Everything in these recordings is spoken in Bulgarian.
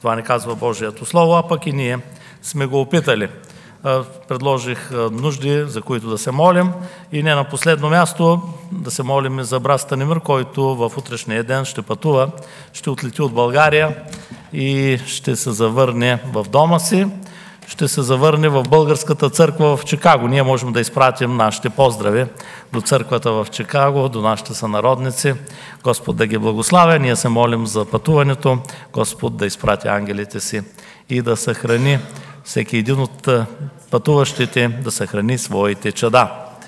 Това ни казва Божието Слово, а пък и ние сме го опитали. Предложих нужди, за които да се молим, и не на последно място да се молим за брат Станимир, който в утрешния ден ще пътува, ще отлети от България и ще се завърне в дома си, ще се завърне в българската църква в Чикаго. Ние можем да изпратим нашите поздрави до църквата в Чикаго, до нашите сънародници. Господ да ги благославя. Ние се молим за пътуването. Господ да изпрати ангелите си и да съхрани всеки един от пътуващите, да съхрани своите чада.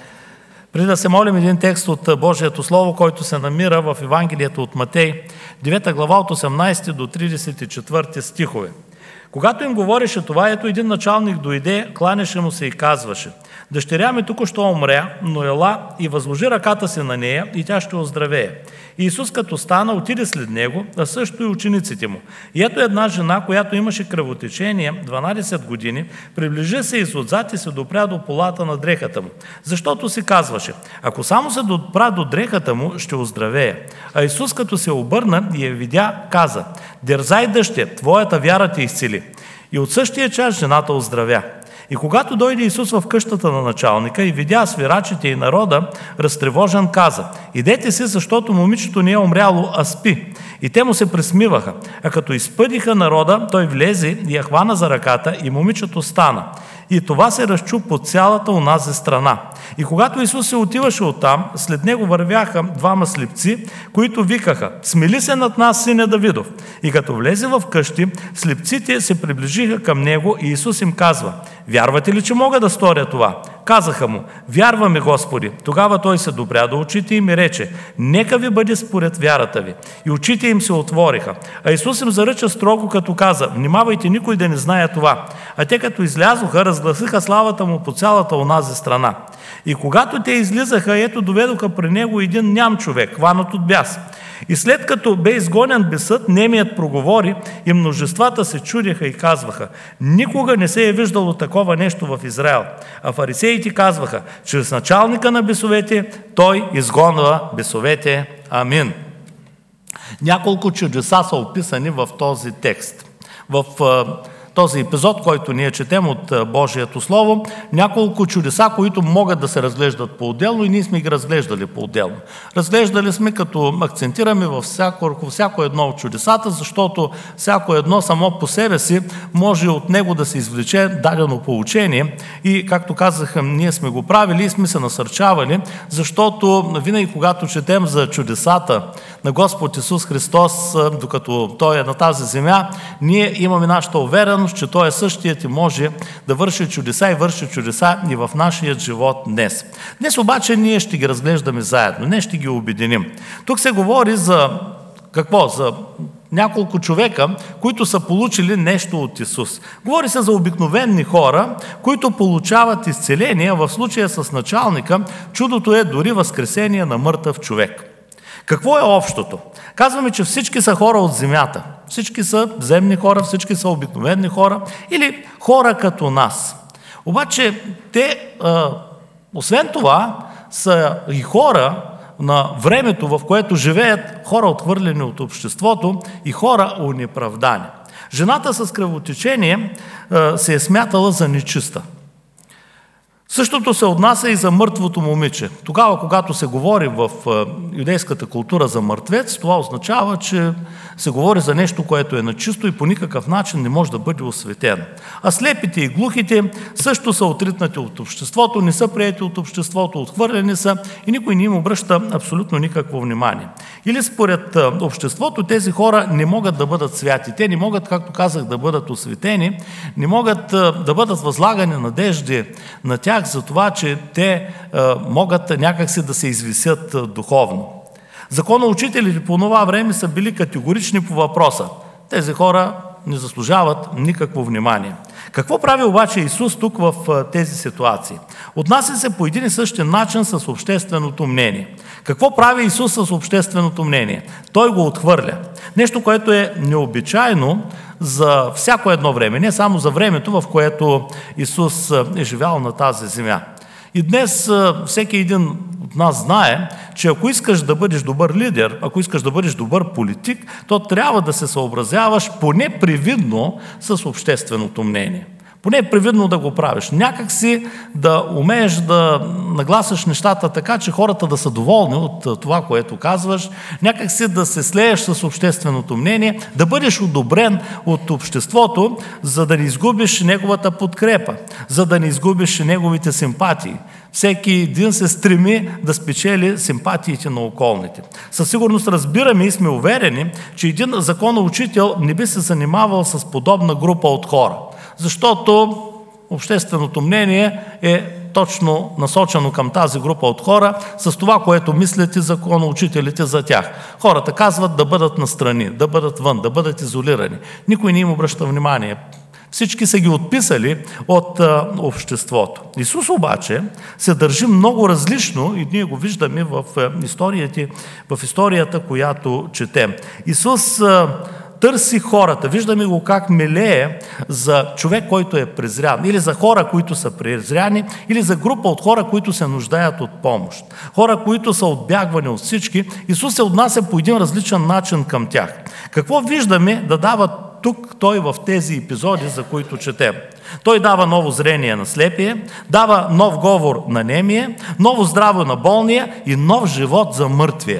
Преди да се молим, един текст от Божието Слово, който се намира в Евангелието от Матей, 9 глава от 18 до 34 стихове. Когато им говореше това, ето един началник дойде, кланяше му се и казваше: „Дъщеря ми току-що умря, но ела и възложи ръката си на нея и тя ще оздравее.“ И Исус като стана, отиде след него, а също и учениците му. И ето една жена, която имаше кръвотечение 12 години, приближи се изотзад и се допря до полата на дрехата му, защото си казваше: „Ако само се допра до дрехата му, ще оздравее.“ А Исус като се обърна и я видя, каза: „Дерзай, дъще, твоята вяра те изцели.“ И от същия час жената оздравя. И когато дойде Исус в къщата на началника и видя свирачите и народа, разтревожен каза: „Идете си, защото момичето не е умряло, а спи.“ И те му се присмиваха. А като изпъдиха народа, той влезе и я хвана за ръката и момичето стана. И това се разчу по цялата онази страна. И когато Исус се отиваше оттам, след него вървяха двама слепци, които викаха: „Смили се над нас, сине Давидов!“ И като влезе в къщи, слепците се приближиха към него и Исус им казва: „Вярвате ли, че мога да сторя това?“ Казаха му: „Вярваме, Господи.“ Тогава той се допря до очите им и рече: „Нека ви бъде според вярата ви.“ И очите им се отвориха. А Исус им заръча строго, като каза: „Внимавайте никой да не знае това.“ А те като излязоха, разгласиха славата му по цялата онази страна. И когато те излизаха, ето доведоха при него един ням човек, хванат от бяс. И след като бе изгонен бесът, немият проговори и множествата се чудеха и казваха: „Никога не се е виждало такова нещо в Израел.“ А фарисеите казваха: „Чрез началника на бесовете той изгонва бесовете.“ Амин. Няколко чудеса са описани в този текст. В този епизод, който ние четем от Божието Слово, няколко чудеса, които могат да се разглеждат по-отделно, и ние сме ги разглеждали по-отделно. Разглеждали сме, като акцентираме върху всяко едно от чудесата, защото всяко едно само по себе си може от него да се извлече дадено поучение. И, както казах, ние сме го правили и сме се насърчавали, защото винаги, когато четем за чудесата на Господ Исус Христос, докато Той е на тази земя, ние имаме нашата увереност, че Той е същият и може да върши чудеса и върши чудеса и в нашия живот днес. Днес обаче ние ще ги разглеждаме заедно, не ще ги обединим. Тук се говори за какво? За няколко човека, които са получили нещо от Исус. Говори се за обикновени хора, които получават изцеление. В случая с началника чудото е дори възкресение на мъртъв човек. Какво е общото? Казваме, че всички са хора от земята. Всички са земни хора, всички са обикновени хора или хора като нас. Обаче те, освен това, са и хора на времето, в което живеят, хора отхвърлени от обществото и хора онеправдани. Жената с кръвотечение се е смятала за нечиста. Същото се отнася и за мъртвото момиче. Тогава, когато се говори в юдейската култура за мъртвец, това означава, че се говори за нещо, което е нечисто и по никакъв начин не може да бъде осветено. А слепите и глухите също са отритнати от обществото, не са приети от обществото, отхвърлени са и никой не им обръща абсолютно никакво внимание. Или според обществото тези хора не могат да бъдат святи. Те не могат, както казах, да бъдат осветени, не могат да бъдат възлагани надежди на тях, за това, че те могат някакси да се извисят духовно. Законоучителите по това време са били категорични по въпроса. Тези хора не заслужават никакво внимание. Какво прави обаче Исус тук в тези ситуации? Отнася се по един и същи начин с общественото мнение. Какво прави Исус с общественото мнение? Той го отхвърля. Нещо, което е необичайно за всяко едно време, не само за времето, в което Исус е живял на тази земя. И днес всеки един от нас знае, че ако искаш да бъдеш добър лидер, ако искаш да бъдеш добър политик, то трябва да се съобразяваш поне привидно с общественото мнение. Поне е привидно да го правиш. Някак си да умееш да нагласиш нещата така, че хората да са доволни от това, което казваш, някак си да се слееш с общественото мнение, да бъдеш одобрен от обществото, за да не изгубиш неговата подкрепа, за да не изгубиш неговите симпатии. Всеки един се стреми да спечели симпатиите на околните. Със сигурност разбираме и сме уверени, че един законоучител не би се занимавал с подобна група от хора. Защото общественото мнение е точно насочено към тази група от хора с това, което мислят и законоучителите за тях. Хората казват да бъдат настрани, да бъдат вън, да бъдат изолирани. Никой не им обръща внимание. Всички са ги отписали от обществото. Исус обаче се държи много различно и ние го виждаме в историята, която четем. Исус търси хората. Виждаме го как милее за човек, който е презрян, или за хора, които са презряни, или за група от хора, които се нуждаят от помощ. Хора, които са отбягвани от всички. Исус се отнася по един различен начин към тях. Какво виждаме да дава тук той в тези епизоди, за които четем? Той дава ново зрение на слепие, дава нов говор на немие, ново здраве на болния и нов живот за мъртвия.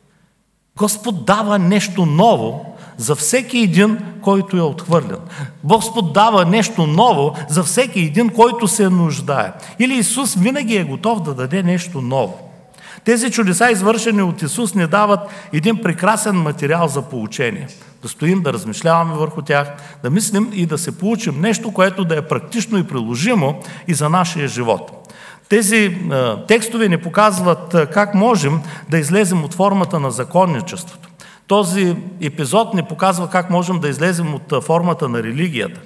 Господ дава нещо ново за всеки един, който е отхвърлен. Господ дава нещо ново за всеки един, който се нуждае. Или Исус винаги е готов да даде нещо ново. Тези чудеса, извършени от Исус, ни дават един прекрасен материал за поучение. Да стоим, да размишляваме върху тях, да мислим и да се получим нещо, което да е практично и приложимо и за нашия живот. Тези текстове ни показват как можем да излезем от формата на законничеството. Този епизод ни показва как можем да излезем от формата на религията.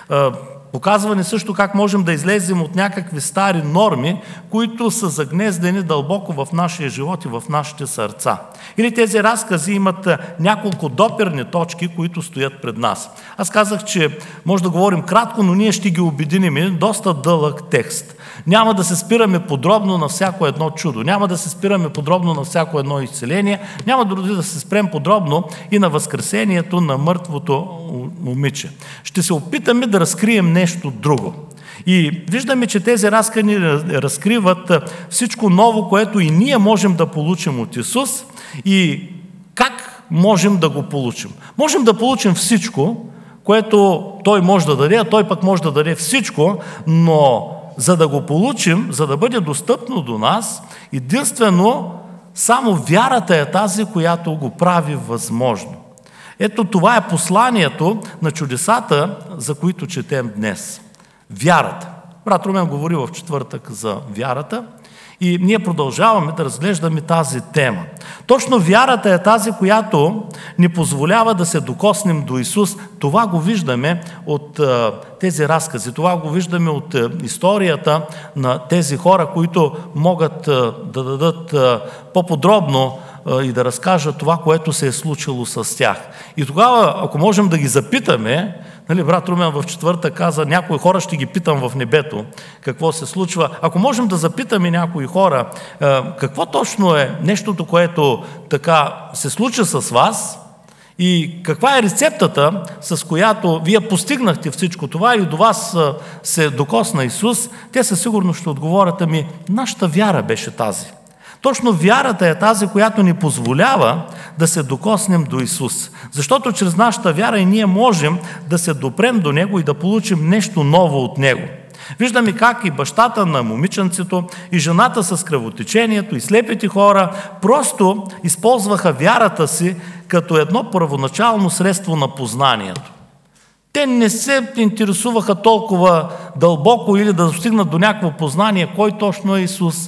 Показва ни също как можем да излезем от някакви стари норми, които са загнездени дълбоко в нашия живот и в нашите сърца. Или тези разкази имат няколко допирни точки, които стоят пред нас. Аз казах, че може да говорим кратко, но ние ще ги обединим. Доста дълъг текст. Няма да се спираме подробно на всяко едно чудо, няма да се спираме подробно на всяко едно изцеление, няма дори да се спрем подробно и на възкресението на мъртвото момиче. Ще се опитаме да разкрием нещо друго. И виждаме, че тези разкази разкриват всичко ново, което и ние можем да получим от Исус и как можем да го получим. Можем да получим всичко, което Той може да даде, а Той пък може да даде всичко, но за да го получим, за да бъде достъпно до нас, единствено само вярата е тази, която го прави възможно. Ето това е посланието на чудесата, за които четем днес. Вярата. Брат Румен говори в четвъртък за вярата и ние продължаваме да разглеждаме тази тема. Точно вярата е тази, която ни позволява да се докоснем до Исус. Това го виждаме от тези разкази, това го виждаме от историята на тези хора, които могат да дадат по-подробно и да разкажат това, което се е случило с тях. И тогава, ако можем да ги запитаме, брат Румен в четвъртък каза, някои хора ще ги питам в небето, какво се случва. Ако можем да запитаме някои хора, какво точно е нещото, което така се случи с вас и каква е рецептата, с която вие постигнахте всичко това и до вас се докосна Исус, те със сигурност ще отговорят, нашата вяра беше тази. Точно вярата е тази, която ни позволява да се докоснем до Исус. Защото чрез нашата вяра и ние можем да се допрем до Него и да получим нещо ново от Него. Виждаме как и бащата на момиченцето, и жената с кръвотечението, и слепите хора просто използваха вярата си като едно първоначално средство на познанието. Те не се интересуваха толкова дълбоко или да достигнат до някакво познание, кой точно е Исус,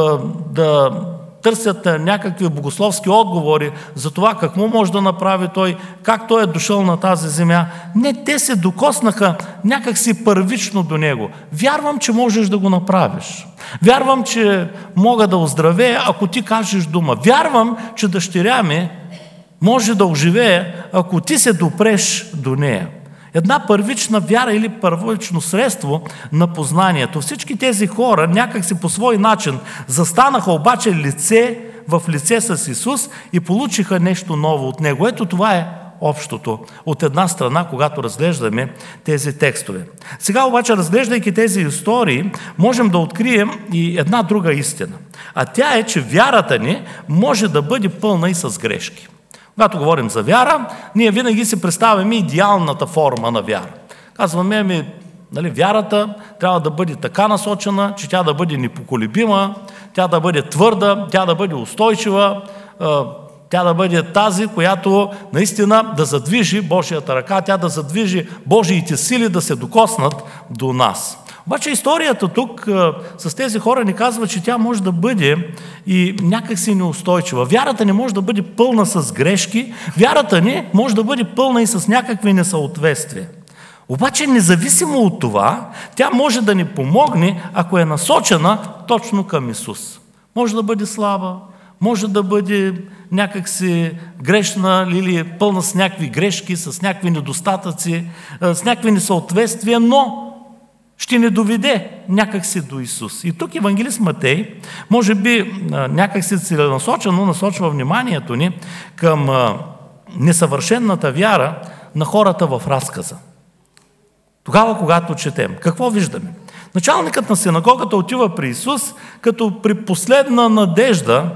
да търсят някакви богословски отговори за това какво може да направи Той, как Той е дошъл на тази земя. Не, те се докоснаха някакси първично до Него. Вярвам, че можеш да го направиш. Вярвам, че мога да оздравея, ако ти кажеш дума. Вярвам, че дъщеря ми може да оживее, ако ти се допреш до нея. една първична вяра или първично средство на познанието. Всички тези хора някак си по свой начин застанаха обаче лице в лице с Исус и получиха нещо ново от Него. Ето това е общото от една страна, когато разглеждаме тези текстове. Сега обаче, разглеждайки тези истории, можем да открием и една друга истина. А тя е, че вярата ни може да бъде пълна и с грешки. Когато говорим за вяра, ние винаги си представяме идеалната форма на вяра. Казваме, вярата трябва да бъде така насочена, че тя да бъде непоколебима, тя да бъде твърда, тя да бъде устойчива, тя да бъде тази, която наистина да задвижи Божията ръка, тя да задвижи Божиите сили да се докоснат до нас. Обаче историята тук с тези хора ни казва, че тя може да бъде и някакси неустойчива. Вярата ни може да бъде пълна с грешки, вярата ни може да бъде пълна и с някакви несъответствия. Обаче независимо от това, тя може да ни помогне, ако е насочена точно към Исус. Може да бъде слаба, може да бъде някакси грешна или пълна с някакви грешки, с някакви недостатъци, с някакви несъответствия, но ще ни доведе някакси до Исус. И тук евангелист Матей, може би някакси целенасочено насочва вниманието ни към несъвършената вяра на хората в разказа. Тогава, когато четем, какво виждаме? Началникът на синагогата отива при Исус като при последна надежда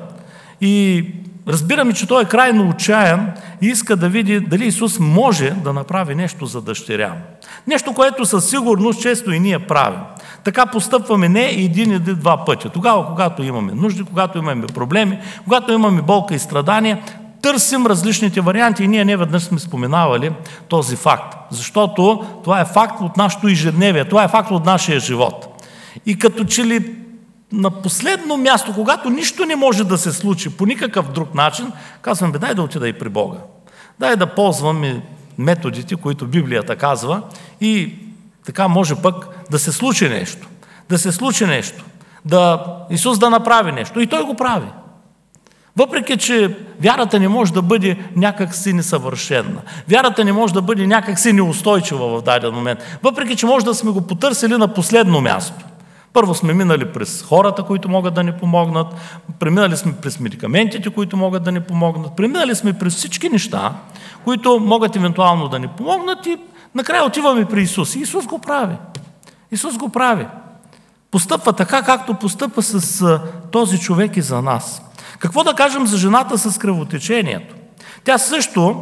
и разбираме, че той е крайно отчаян и иска да види дали Исус може да направи нещо за дъщеря му. Нещо, което със сигурност често и ние правим. Така постъпваме не един или два пъти. Тогава, когато имаме нужди, когато имаме проблеми, когато имаме болка и страдания, търсим различните варианти и ние не веднъж сме споменавали този факт. Защото това е факт от нашето ежедневие, това е факт от нашия живот. И като че ли на последно място, когато нищо не може да се случи по никакъв друг начин, казвам, дай да отида и при Бога. Дай да ползвам методите, които Библията казва и така може пък да се случи нещо. Да се случи нещо. Исус да направи нещо. И Той го прави. Въпреки че вярата не може да бъде някакси несъвършена. Вярата не може да бъде някакси неустойчива в даден момент. Въпреки че може да сме го потърсили на последно място. Първо сме минали през хората, които могат да ни помогнат, преминали сме през медикаментите, които могат да ни помогнат, преминали сме през всички неща, които могат евентуално да ни помогнат и накрая отиваме при Исус. И Исус го прави. Исус го прави. Постъпва така, както постъпва с този човек и за нас. Какво да кажем за жената с кръвотечението? Тя също,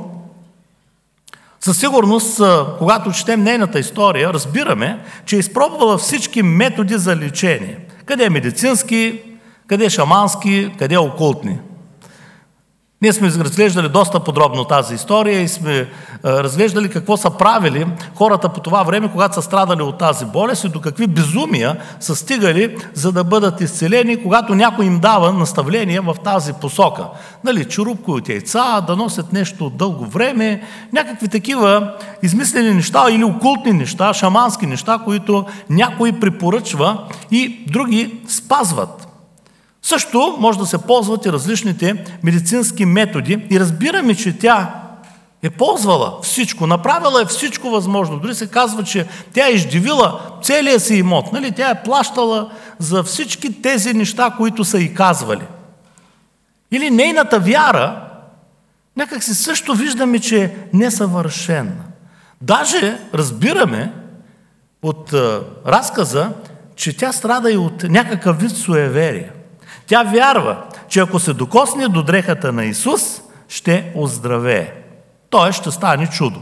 със сигурност, когато четем нейната история, разбираме, че е изпробвала всички методи за лечение. Къде е медицински, къде е шамански, къде е окултни. Ние сме разглеждали доста подробно тази история и сме разглеждали какво са правили хората по това време, когато са страдали от тази болест и до какви безумия са стигали, за да бъдат изцелени, когато някой им дава наставления в тази посока. Чурупко от яйца, да носят нещо дълго време, някакви такива измислени неща или окултни неща, шамански неща, които някой препоръчва и други спазват. Също може да се ползват и различните медицински методи и разбираме, че тя е ползвала всичко, направила е всичко възможно. Дори се казва, че тя е издивила целия си имот. Тя е плащала за всички тези неща, които са й казвали. Или нейната вяра, някак си също виждаме, че е несъвършена. Даже разбираме от разказа, че тя страда и от някакъв вид суеверие. Тя вярва, че ако се докосне до дрехата на Исус, ще оздравее. Тоест ще стане чудо.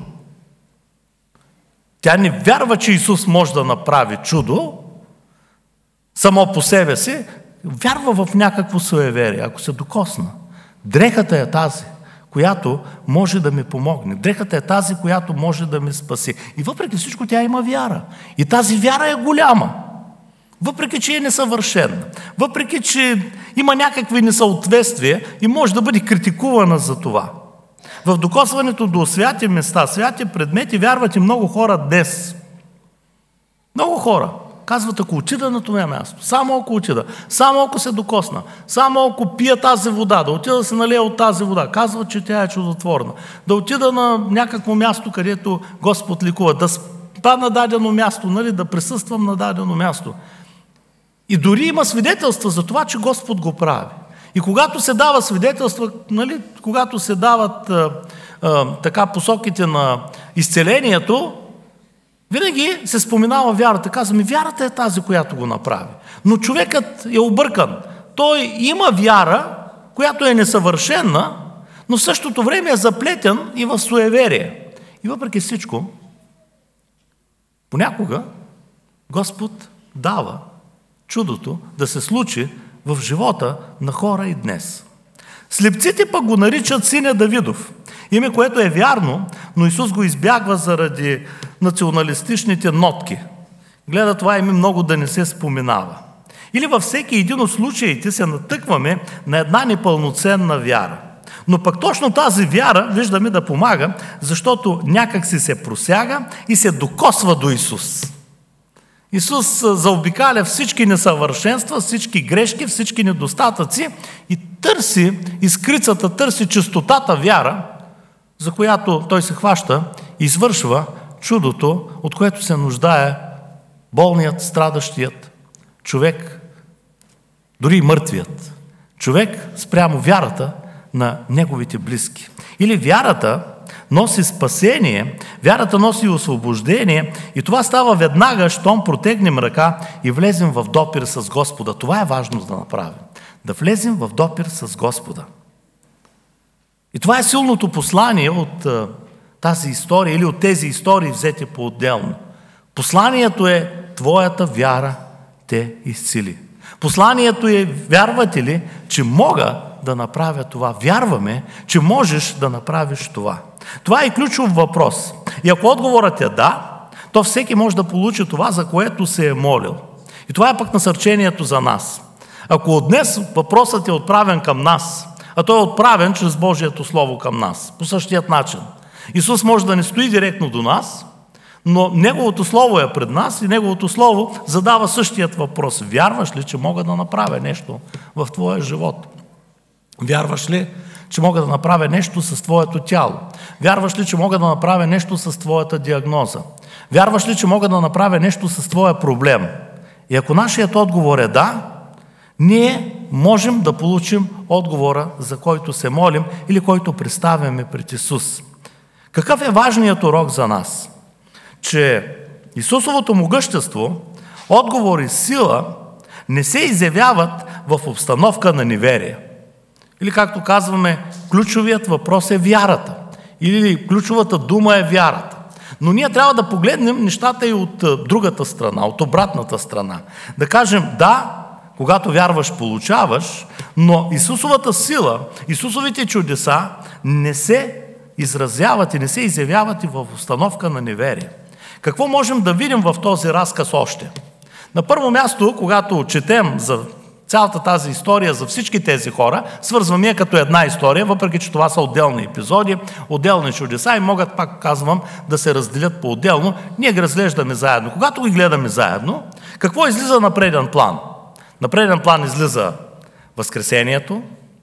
Тя не вярва, че Исус може да направи чудо само по себе си, вярва в някакво суеверие. Ако се докосна, дрехата е тази, която може да ми помогне. Дрехата е тази, която може да ме спаси. И въпреки всичко тя има вяра. И тази вяра е голяма. Въпреки че е несъвършена, въпреки че има някакви несъответствия и може да бъде критикувана за това. В докосването до святи места, святи предмети вярват и много хора днес. Много хора. Казват, ако отида на това място, само ако отида, само ако се докосна, само ако пия тази вода, да отида да се налея от тази вода. Казват, че тя е чудотворна. Да отида на някакво място, където Господ ликува, да спа на дадено място, да присъствам на дадено място. И дори има свидетелства за това, че Господ го прави. И когато се дава свидетелства, когато се дават така посоките на изцелението, винаги се споменава вярата. Казваме, вярата е тази, която го направи. Но човекът е объркан. Той има вяра, която е несъвършена, но в същото време е заплетен и в суеверие. И въпреки всичко, понякога Господ дава чудото да се случи в живота на хора и днес. Слепците пък го наричат синя Давидов. Име, което е вярно, но Исус го избягва заради националистичните нотки. Гледа това име много да не се споменава. Или във всеки един от случаите се натъкваме на една непълноценна вяра. Но пък точно тази вяра виждаме да помага, защото някак си се просяга и се докосва до Исус. Исус заобикаля всички несъвършенства, всички грешки, всички недостатъци и търси искрицата, търси чистотата вяра, за която той се хваща и извършва чудото, от което се нуждае болният, страдащият човек, дори и мъртвият човек спрямо вярата на неговите близки. Или вярата носи спасение, вярата носи освобождение и това става веднага, щом протегнем ръка и влезем в допир с Господа. Това е важно да направим. Да влезем в допир с Господа. И това е силното послание от тази история или от тези истории взети по-отделно. Посланието е: твоята вяра те изцели. Посланието е: вярвате ли, че мога да направя това? Вярваме, че можеш да направиш това. Това е ключов въпрос. И ако отговорът е да, то всеки може да получи това, за което се е молил. И това е пък насърчението за нас. Ако днес въпросът е отправен към нас, а той е отправен чрез Божието Слово към нас, по същият начин. Исус може да не стои директно до нас, но Неговото Слово е пред нас и Неговото Слово задава същият въпрос. Вярваш ли, че мога да направя нещо в твоя живот? Вярваш ли, че мога да направя нещо с твоето тяло? Вярваш ли, че мога да направя нещо с твоята диагноза? Вярваш ли, че мога да направя нещо с твоя проблем? И ако нашият отговор е да, ние можем да получим отговора, за който се молим или който представяме пред Исус. Какъв е важният урок за нас? Че Исусовото могъщество, отговор и сила не се изявяват в обстановка на неверие. Или както казваме, ключовият въпрос е вярата. Или ключовата дума е вярата. Но ние трябва да погледнем нещата и от другата страна, от обратната страна. Да кажем, да, когато вярваш, получаваш, но Исусовата сила, Исусовите чудеса не се изразяват и не се изявяват и в обстановка на неверие. Какво можем да видим в този разказ още? На първо място, когато четем за цялата тази история, за всички тези хора, свързваме я като една история, въпреки че това са отделни епизоди, отделни чудеса и могат, пак казвам, да се разделят по-отделно. Ние ги разглеждаме заедно. Когато ги гледаме заедно, какво излиза на преден план? На преден план излиза Възкресението,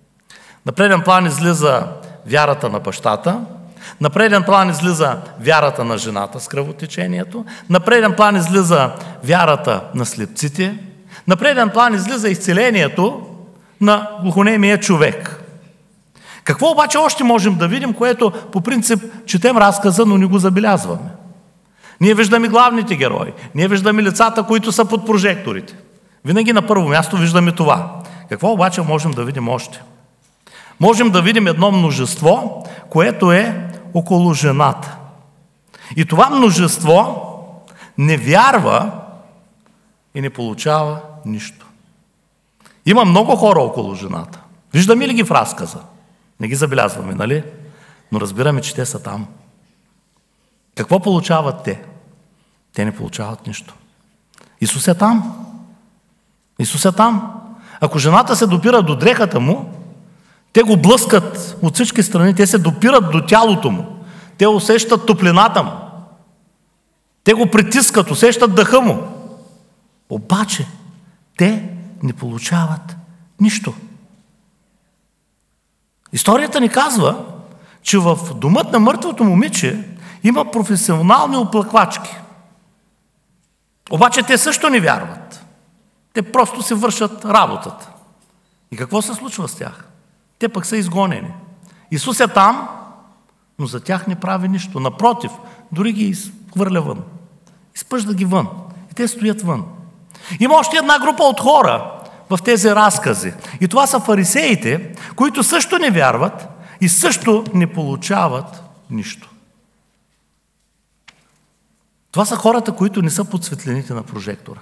на преден план излиза вярата на бащата, на преден план излиза вярата на жената с кръвотечението, на преден план излиза вярата на слепците, на преден план излиза изцелението на глухонемия човек. Какво обаче още можем да видим, което по принцип четем разказа, но не го забелязваме? Ние виждаме главните герои, ние виждаме лицата, които са под прожекторите. Винаги на първо място виждаме това. Какво обаче можем да видим още? Можем да видим едно множество, което е около жената. И това множество не вярва и не получава нищо. Има много хора около жената. Виждаме ли ги в разказа? Не ги забелязваме, нали? Но разбираме, че те са там. Какво получават те? Те не получават нищо. Исус е там. Исус е там. Ако жената се допира до дрехата му, те го блъскат от всички страни, те се допират до тялото му. Те усещат топлината му. Те го притискат, усещат дъха му. Обаче те не получават нищо. Историята ни казва, че в домът на мъртвото момиче има професионални оплаквачки. Обаче те също не вярват. Те просто си вършат работата. И какво се случва с тях? Те пък са изгонени. Исус е там, но за тях не прави нищо. Напротив, дори ги изхвърля вън. Изпъжда ги вън. И те стоят вън. Има още една група от хора в тези разкази. И това са фарисеите, които също не вярват и също не получават нищо. Това са хората, които не са под светлините на прожектора.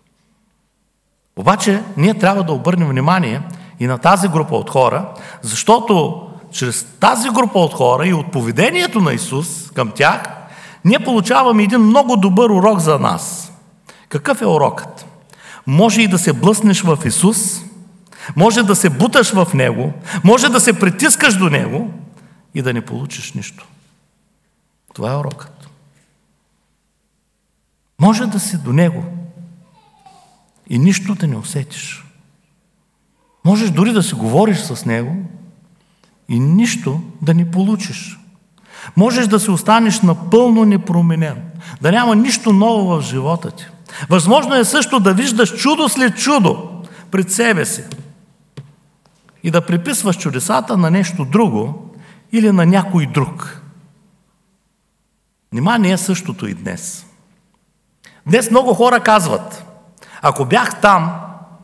Обаче ние трябва да обърнем внимание и на тази група от хора, защото чрез тази група от хора и от поведението на Исус към тях, ние получаваме един много добър урок за нас. Какъв е урокът? Може и да се блъснеш в Исус, може да се буташ в Него, може да се притискаш до Него и да не получиш нищо. Това е урокът. Може да си до Него и нищо да не усетиш. Можеш дори да си говориш с Него и нищо да не получиш. Можеш да се останеш напълно непроменен, да няма нищо ново в живота ти. Възможно е също да виждаш чудо след чудо пред себе си и да приписваш чудесата на нещо друго или на някой друг. Нима не е същото и днес. Днес много хора казват: ако бях там,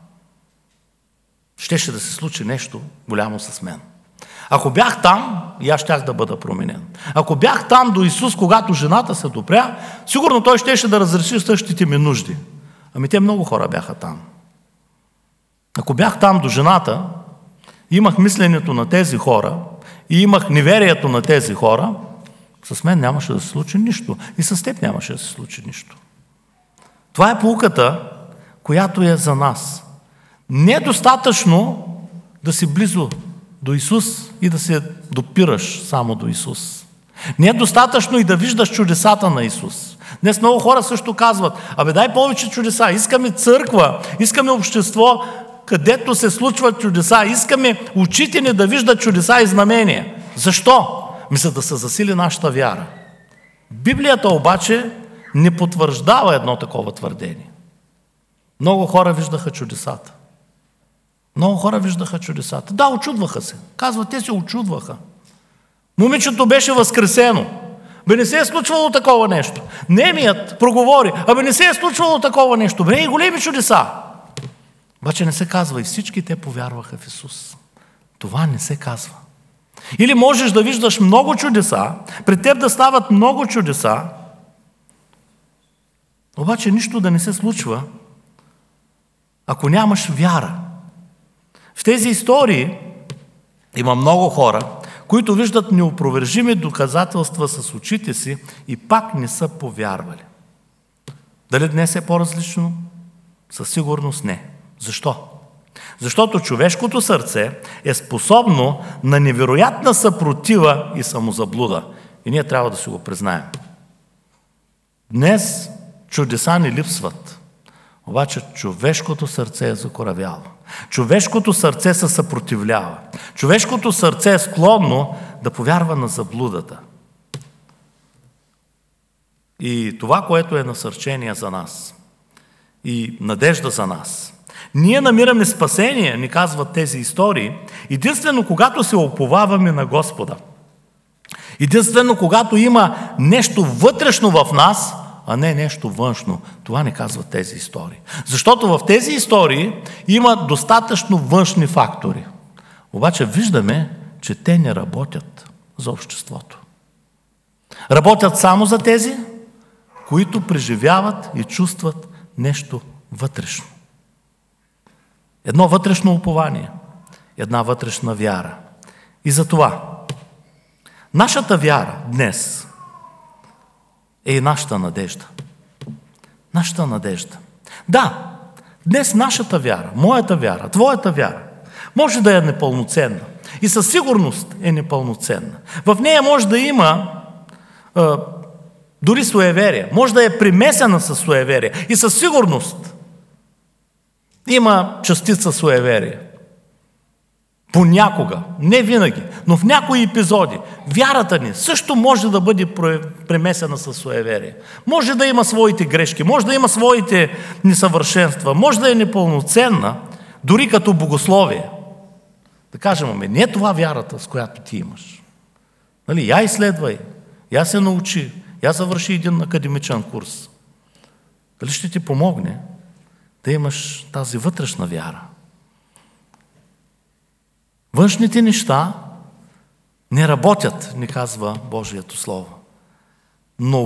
щеше да се случи нещо голямо с мен. Ако бях там, и аз щях да бъда променен. Ако бях там до Исус, когато жената се допря, сигурно Той щеше да разреши същите ми нужди. Ами те много хора бяха там. Ако бях там до жената, имах мисленето на тези хора и имах неверието на тези хора, с мен нямаше да се случи нищо. И с теб нямаше да се случи нищо. Това е поуката, която е за нас. Не е достатъчно да си близо до Исус и да се допираш само до Исус. Не е достатъчно и да виждаш чудесата на Исус. Днес много хора също казват: абе дай повече чудеса, искаме църква, искаме общество, където се случват чудеса, искаме очите ни да виждат чудеса и знамения. Защо? За да се засили нашата вяра. Библията обаче не потвърждава едно такова твърдение. Много хора виждаха чудесата. Много хора виждаха чудесата. Да, очудваха се. Казват, те се очудваха. Момичето беше възкресено. Бе, не се е случвало такова нещо. Немият проговори. Абе, не се е случвало такова нещо. Бе, и големи чудеса. Обаче не се казва, и всички те повярваха в Исус. Това не се казва. Или можеш да виждаш много чудеса, пред теб да стават много чудеса, обаче нищо да не се случва, ако нямаш вяра. В тези истории има много хора, които виждат неопровержими доказателства с очите си и пак не са повярвали. Дали днес е по-различно? Със сигурност не. Защо? Защото човешкото сърце е способно на невероятна съпротива и самозаблуда. И ние трябва да си го признаем. Днес чудеса ни липсват. Обаче човешкото сърце е закоравяло. Човешкото сърце се съпротивлява. Човешкото сърце е склонно да повярва на заблудата. И това, което е насърчение за нас и надежда за нас. Ние намираме спасение, ни казват тези истории, единствено когато се уповаваме на Господа. Единствено когато има нещо вътрешно в нас, а не нещо външно. Това не казват тези истории. Защото в тези истории има достатъчно външни фактори. Обаче виждаме, че те не работят за обществото. Работят само за тези, които преживяват и чувстват нещо вътрешно. Едно вътрешно упование, една вътрешна вяра. И затова нашата вяра днес е и нашата надежда. Нашата надежда. Да, днес нашата вяра, моята вяра, твоята вяра, може да е непълноценна. И със сигурност е непълноценна. В нея може да има дори суеверие. Може да е примесена със суеверие. И със сигурност Има частица суеверие. Понякога, не винаги, но в някои епизоди, вярата ни също може да бъде премесена със суеверие. Може да има своите грешки, може да има своите несъвършенства, може да е непълноценна, дори като богословие. Да кажем, ами не е това вярата, с която ти имаш. Нали, я изследвай, я се научи, я завърши един академичен курс. Дали ще ти помогне да имаш тази вътрешна вяра? Външните неща не работят, ни казва Божието Слово. Но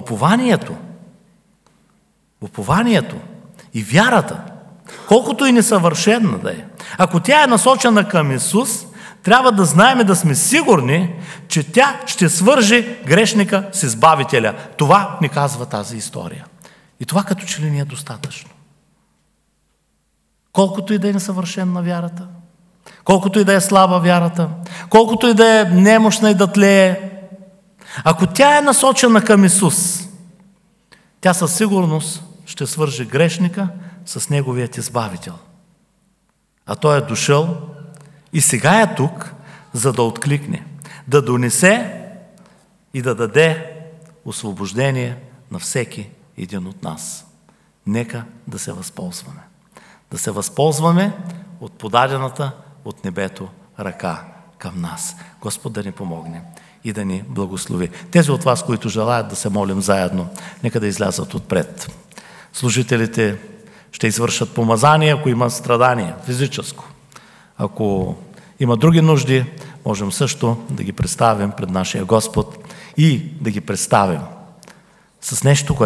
упованието и вярата, колкото и несъвършена да е, ако тя е насочена към Исус, трябва да знаем и да сме сигурни, че тя ще свърже грешника с Избавителя. Това ни казва тази история. И това като че ли не е достатъчно. Колкото и да е несъвършена вярата, колкото и да е слаба вярата, колкото и да е немощна и да тлее, ако тя е насочена към Исус, тя със сигурност ще свърже грешника с Неговият Избавител. А Той е дошъл и сега е тук, за да откликне, да донесе и да даде освобождение на всеки един от нас. Нека да се възползваме. Да се възползваме от подадената от небето ръка към нас. Господ да ни помогне и да ни благослови. Тези от вас, които желаят да се молим заедно, нека да излязат отпред. Служителите ще извършат помазание, ако има страдание физическо. Ако има други нужди, можем също да ги представим пред нашия Господ и да ги представим с нещо, което